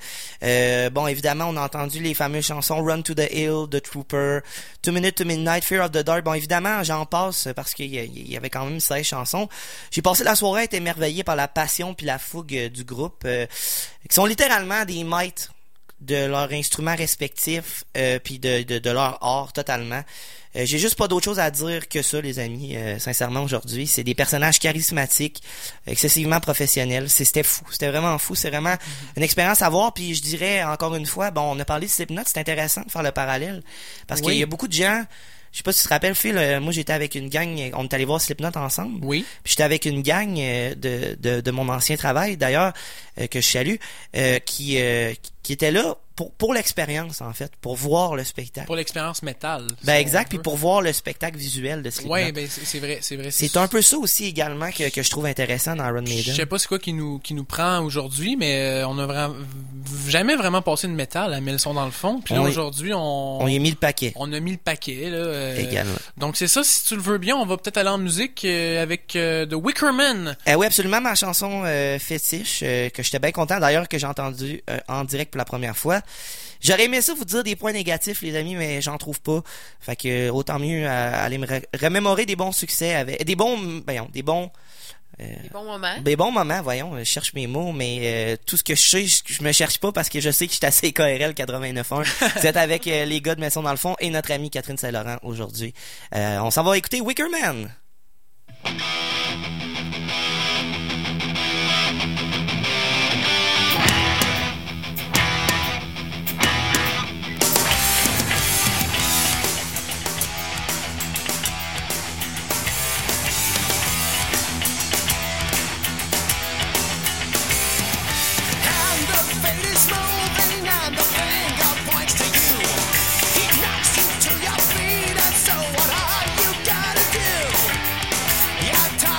Bon, évidemment, on a entendu les fameuses chansons Run to the Hill, The Trooper, 2 Minutes to Midnight, Fear of the Dark. Bon, évidemment, j'en passe parce qu'il y avait quand même 16 chansons. J'ai passé la soirée à être émerveillé par la passion puis la fougue du groupe, qui sont littéralement des maîtres de leurs instruments respectifs, puis de leur art totalement. J'ai juste pas d'autre chose à dire que ça, les amis, sincèrement, aujourd'hui. C'est des personnages charismatiques, excessivement professionnels. C'était fou. C'était vraiment fou. C'est vraiment une expérience à voir. Puis je dirais, encore une fois, bon, on a parlé de Slipknot, c'est intéressant de faire le parallèle. Parce qu'il y a beaucoup de gens... Je sais pas si tu te rappelles, Phil, moi j'étais avec une gang, on est allé voir Slipknot ensemble. Oui. Puis j'étais avec une gang de mon ancien travail, d'ailleurs, que je salue, qui était là pour l'expérience, en fait, pour voir le spectacle. Pour l'expérience métal. Ben exact, puis pour voir le spectacle visuel de Slipknot. Ouais, ben c'est vrai. C'est un peu ça aussi également que je trouve intéressant dans Iron Maiden. Je sais pas c'est quoi qui nous prend aujourd'hui, mais on a jamais vraiment passé de métal à mettre le son dans le fond. Puis là, aujourd'hui, on y a mis le paquet. On a mis le paquet, là. Également. Donc c'est ça, si tu le veux bien, on va peut-être aller en musique avec The Wicker Man. Oui, absolument, ma chanson fétiche, que j'étais bien content d'ailleurs que j'ai entendu en direct pour la première fois. J'aurais aimé ça vous dire des points négatifs, les amis, mais j'en trouve pas. Fait que autant mieux aller me remémorer des bons succès avec des bons moments. Des bons moments, voyons, je cherche mes mots, mais tout ce que je sais, je me cherche pas parce que je sais que je suis assez KRL 89.1. Vous êtes avec les gars de Maison dans le fond et notre amie Catherine Saint-Laurent aujourd'hui. On s'en va écouter Wicker Man. Yeah.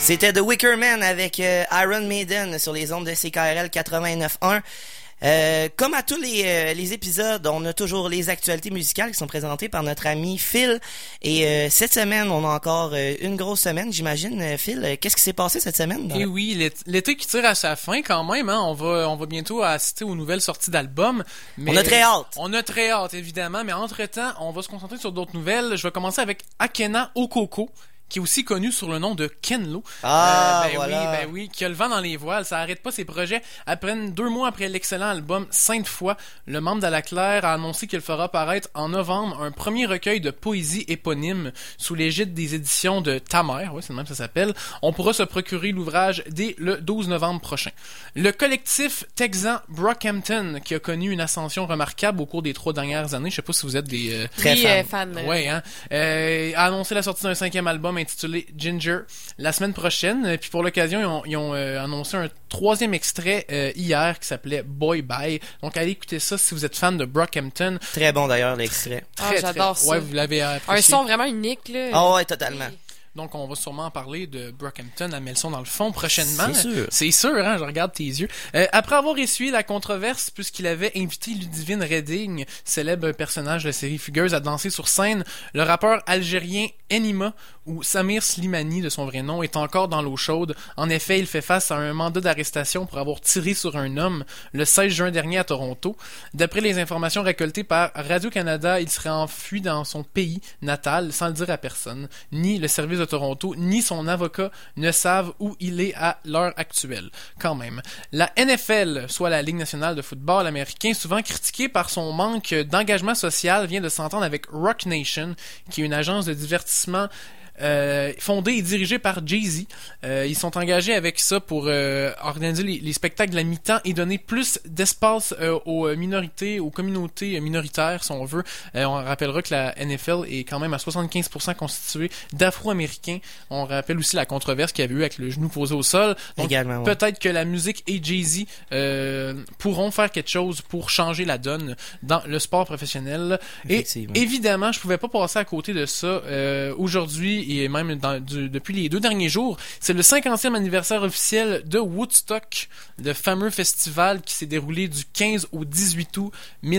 C'était The Wicker Man avec Iron Maiden sur les ondes de CKRL 89.1. Comme à tous les épisodes, on a toujours les actualités musicales qui sont présentées par notre ami Phil. Et cette semaine, on a encore une grosse semaine, j'imagine. Phil, qu'est-ce qui s'est passé cette semaine? Et oui, l'été qui tire à sa fin quand même. Hein, on va bientôt assister aux nouvelles sorties d'albums. On a très hâte. On a très hâte, évidemment. Mais entre-temps, on va se concentrer sur d'autres nouvelles. Je vais commencer avec Akena Okoko, qui est aussi connu sur le nom de Kenlo. Voilà. Oui, qui a le vent dans les voiles. Ça arrête pas ses projets. À peine 2 mois après l'excellent album Sainte Foi, le membre d'Alaclaire a annoncé qu'il fera paraître en novembre un premier recueil de poésie éponyme sous l'égide des éditions de Ta Mère. Oui, c'est le même que ça s'appelle. On pourra se procurer l'ouvrage dès le 12 novembre prochain. Le collectif texan Brockhampton, qui a connu une ascension remarquable au cours des 3 dernières années. Je sais pas si vous êtes des... très fans. Ouais, hein. A annoncé la sortie d'un 5e album intitulé Ginger la semaine prochaine. Puis pour l'occasion, ils ont annoncé un 3e extrait hier qui s'appelait Boy Bye. Donc allez écouter ça si vous êtes fan de Brockhampton. Très bon d'ailleurs l'extrait. J'adore ça. Ouais, vous l'avez apprécié. Un son vraiment unique là. Ah ouais, totalement. Donc, on va sûrement parler de Brockhampton à Melson dans le fond prochainement. C'est sûr, hein, je regarde tes yeux. Après avoir essuyé la controverse, puisqu'il avait invité Ludivine Redding, célèbre personnage de la série Fugueuse, à danser sur scène, le rappeur algérien Enima, ou Samir Slimani de son vrai nom, est encore dans l'eau chaude. En effet, il fait face à un mandat d'arrestation pour avoir tiré sur un homme le 16 juin dernier à Toronto. D'après les informations récoltées par Radio-Canada, il serait enfui dans son pays natal sans le dire à personne, ni le service de Toronto, ni son avocat ne savent où il est à l'heure actuelle. Quand même. La NFL, soit la Ligue nationale de football américain, souvent critiquée par son manque d'engagement social, vient de s'entendre avec Rock Nation, qui est une agence de divertissement fondée et dirigée par Jay-Z. Ils sont engagés avec ça pour organiser les spectacles à mi-temps et donner plus d'espace aux minorités, aux communautés minoritaires, si on veut. On rappellera que la NFL est quand même à 75% constituée d'Afro-Américains. On rappelle aussi la controverse qu'il y avait eu avec le genou posé au sol. Donc, également, peut-être que la musique et Jay-Z pourront faire quelque chose pour changer la donne dans le sport professionnel. Et évidemment, je pouvais pas passer à côté de ça. Aujourd'hui, et même depuis les 2 derniers jours, c'est le 50e anniversaire officiel de Woodstock, le fameux festival qui s'est déroulé du 15 au 18 août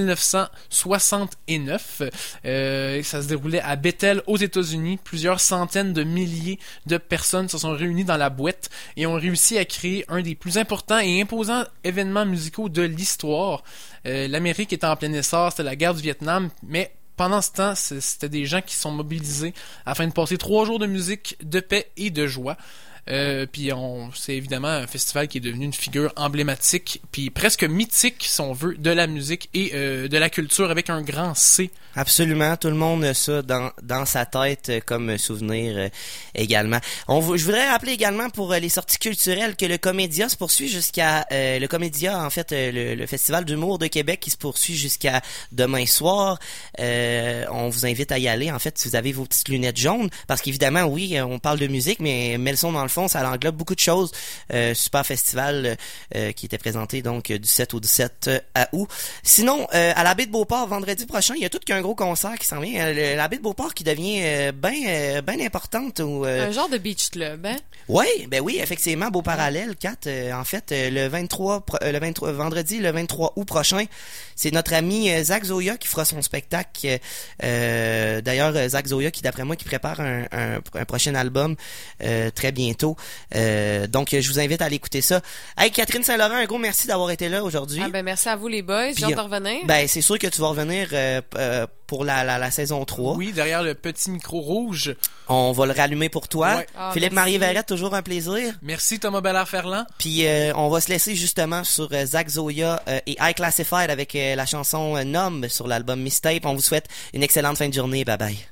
1969. Ça se déroulait à Bethel, aux États-Unis. Plusieurs centaines de milliers de personnes se sont réunies dans la boîte et ont réussi à créer un des plus importants et imposants événements musicaux de l'histoire. L'Amérique était en plein essor, c'était la guerre du Vietnam, mais pendant ce temps, c'était des gens qui sont mobilisés afin de passer 3 jours de musique, de paix et de joie. Puis c'est évidemment un festival qui est devenu une figure emblématique puis presque mythique, si on veut, de la musique et de la culture avec un grand C. Absolument, tout le monde a ça dans sa tête comme souvenir également. Je voudrais rappeler également pour les sorties culturelles que le Comédia se poursuit jusqu'à le Comédia, en fait, le Festival d'humour de Québec qui se poursuit jusqu'à demain soir. On vous invite à y aller, en fait, si vous avez vos petites lunettes jaunes, parce qu'évidemment, oui, on parle de musique, mais Melson dans le fond, ça englobe beaucoup de choses. Super festival qui était présenté donc du 7 au 17 août. Sinon, à la baie de Beauport, vendredi prochain, il y a tout qu'un gros concert qui s'en vient. La baie de Beauport qui devient bien importante. Un genre de beach club, hein? Oui, effectivement, beau parallèle, Kat. En fait, vendredi, le 23 août prochain, c'est notre ami Zach Zoya qui fera son spectacle. D'ailleurs, Zach Zoya qui, d'après moi, qui prépare un prochain album très bientôt. Donc, je vous invite à aller écouter ça. Hey, Catherine Saint-Laurent, un gros merci d'avoir été là aujourd'hui. Merci à vous, les boys. J'ai hâte de revenir. C'est sûr que tu vas revenir pour la saison 3. Oui, derrière le petit micro rouge. On va le rallumer pour toi. Ouais. Philippe-Marie Verrette, toujours un plaisir. Merci, Thomas Bellard-Ferland. Puis, on va se laisser justement sur Zach Zoya et I Classified avec la chanson Nom sur l'album Mistape. On vous souhaite une excellente fin de journée. Bye bye.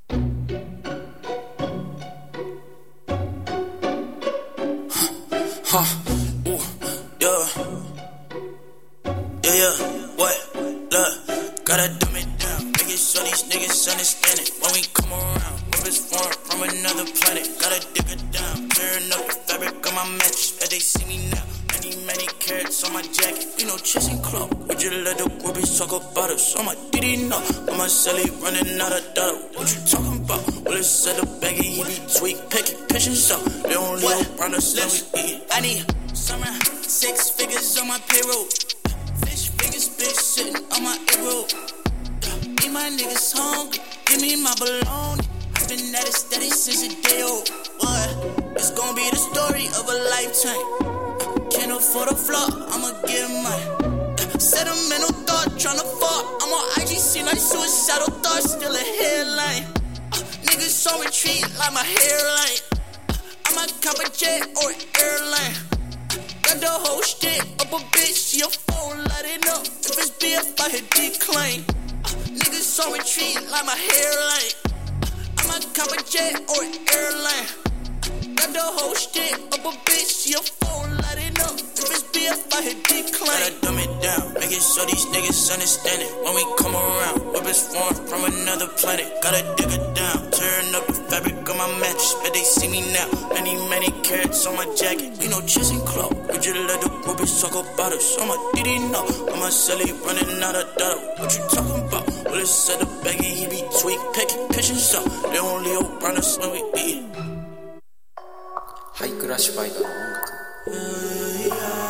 What? Look, gotta dumb it down. Make it so these niggas understand it. When we come around, rivers form from another planet. Gotta dig it down, tearing up the fabric on my mattress. Bet they see me now. Many carrots on my jacket. You know, chasing club. Would you let the groupies talk about us? On my DD, no. On my celly running out of dollar. What you talking about? Well, it's set the baggy, he be tweak, picky, pitching so they don't live around us, so we eat. I need somewhere 6 figures on my payroll. Fish fingers, bitch, sitting on my ear. Me, my niggas hungry, give me my bologna. I've been at it steady since a day old. What? It's gonna be the story of a lifetime. Can't afford a flop, I'ma get mine. Sentimental thought, tryna fall. I'm on IGC, like suicidal thoughts, still a headline. Niggas on retreat like my hairline. I might cop a jet or an airline. Got the whole shit up a bitch, she a phone, let it know. If it's BF, I hit decline. Niggas on retreat like my hairline. I might cop a jet or an airline. Got the whole shit up a bitch, she a phone, let it know. If it's BF, I hit decline. Gotta dumb it down, make it so these niggas understand it. When we come around, whip is formed from another planet. Gotta dig it down, turn up the fabric on my mattress. Bet they see me now, many carats on my jacket. We no chasing clout, we just let the groupies talk about us. On my DD no, on my celly running out of data. What you talking about? Well, it's set the baggy, he be tweak, picky, pitching so they don't live around us when we eat. ハイクラッシュバイドの音楽。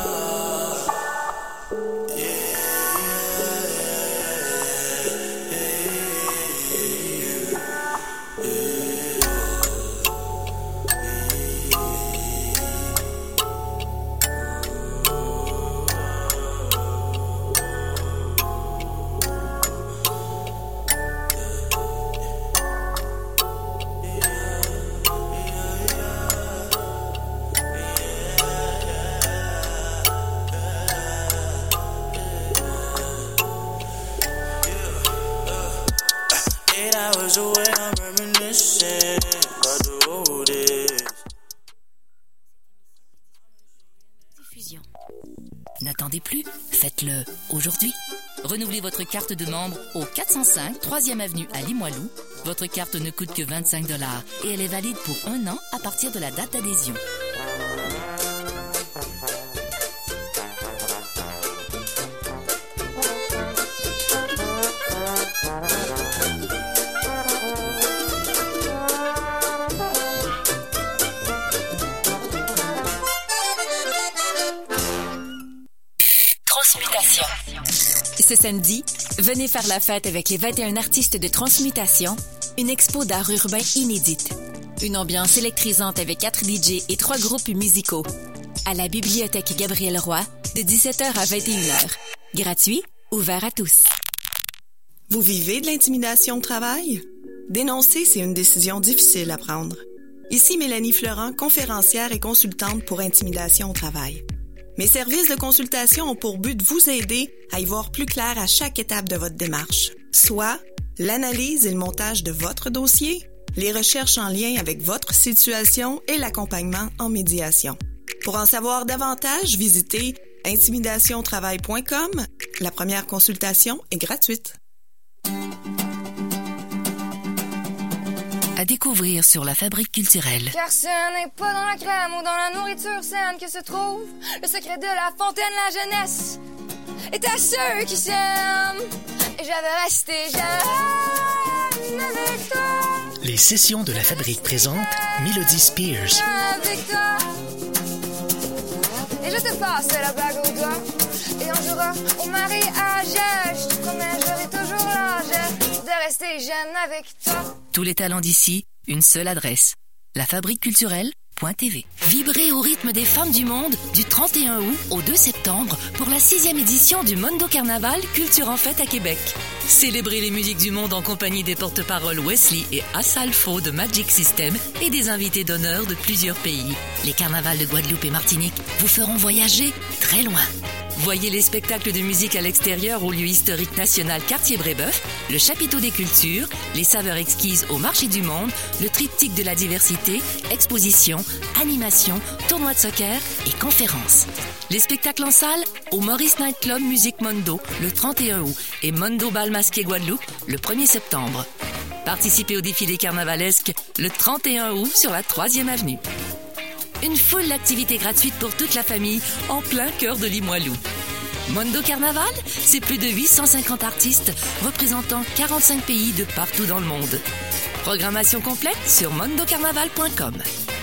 Diffusion. N'attendez plus, faites-le aujourd'hui. Renouvelez votre carte de membre au 405 3e avenue à Limoilou. Votre carte ne coûte que 25 $ et elle est valide pour 1 an à partir de la date d'adhésion. Transmutation. Ce samedi, venez faire la fête avec les 21 artistes de Transmutation, une expo d'art urbain inédite. Une ambiance électrisante avec 4 DJ et 3 groupes musicaux. À la bibliothèque Gabriel Roy, de 17h à 21h. Gratuit, ouvert à tous. Vous vivez de l'intimidation au travail? Dénoncer, c'est une décision difficile à prendre. Ici Mélanie Florent, conférencière et consultante pour intimidation au travail. Mes services de consultation ont pour but de vous aider à y voir plus clair à chaque étape de votre démarche, soit l'analyse et le montage de votre dossier, les recherches en lien avec votre situation et l'accompagnement en médiation. Pour en savoir davantage, visitez intimidationtravail.com. La première consultation est gratuite. À découvrir sur la Fabrique culturelle. Car ce n'est pas dans la crème ou dans la nourriture saine que se trouve le secret de la fontaine, la jeunesse est à ceux qui s'aiment. Et j'avais resté jeune avec toi. Les sessions de la Fabrique présentent Melody Spears. Avec toi. Et je te passe la bague au doigt. Et un jour au mariage, je te promets, j'aurai toujours l'âge de rester jeune avec toi. Tous les talents d'ici, une seule adresse. lafabriqueculturelle.tv. Vibrez au rythme des femmes du monde du 31 août au 2 septembre pour la 6e édition du Mondo Carnaval Culture en Fête à Québec. Célébrez les musiques du monde en compagnie des porte-paroles Wesley et Asalfo de Magic System et des invités d'honneur de plusieurs pays. Les carnavals de Guadeloupe et Martinique vous feront voyager très loin. Voyez les spectacles de musique à l'extérieur au lieu historique national Cartier-Brébeuf, le chapiteau des cultures, les saveurs exquises au marché du monde, le triptyque de la diversité, expositions, animations, tournois de soccer et conférences. Les spectacles en salle au Maurice Night Club Musique Mondo le 31 août et Mondo Bal Masqué Guadeloupe le 1er septembre. Participez au défilé carnavalesque le 31 août sur la 3e avenue. Une foule d'activités gratuites pour toute la famille en plein cœur de Limoilou. Mondo Carnaval, c'est plus de 850 artistes représentant 45 pays de partout dans le monde. Programmation complète sur mondocarnaval.com.